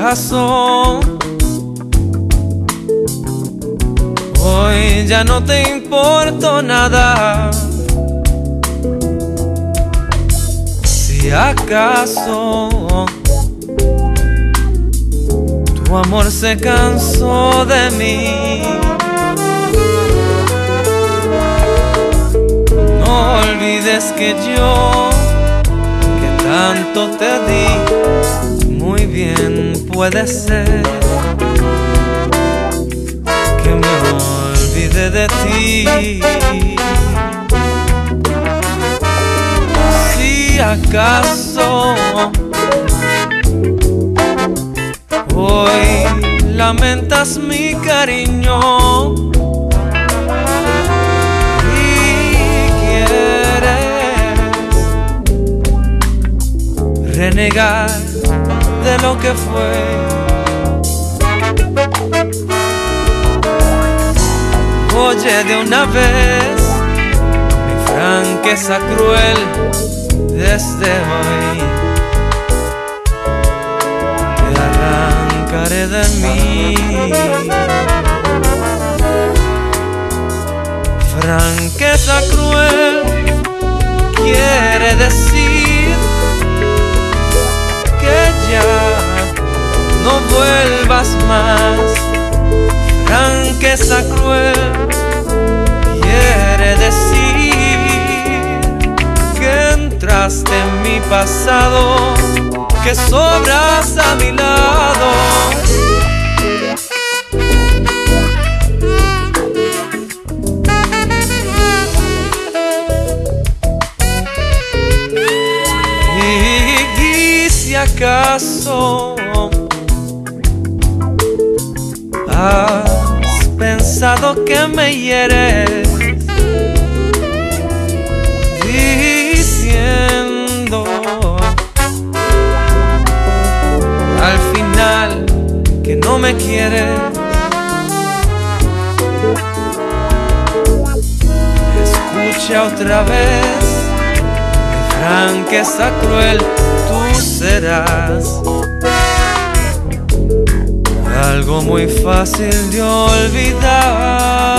acaso hoy ya no te importo nada? Si acaso tu amor se cansó de mí, no olvides que yo, que tanto te di, muy bien puede ser que me olvide de ti. Si acaso hoy lamentas mi cariño y quieres renegar de lo que fue, oye de una vez mi franqueza cruel. Desde hoy te arrancaré de mí. Franqueza cruel quiere decir que ya no vuelvas más. Franqueza cruel quiere decir que entraste en mi pasado, que sobras a mi lado. Y si acaso has pensado que me hieres, diciendo al final que no me quieres, escucha otra vez mi franqueza cruel. Tú serás algo muy fácil de olvidar.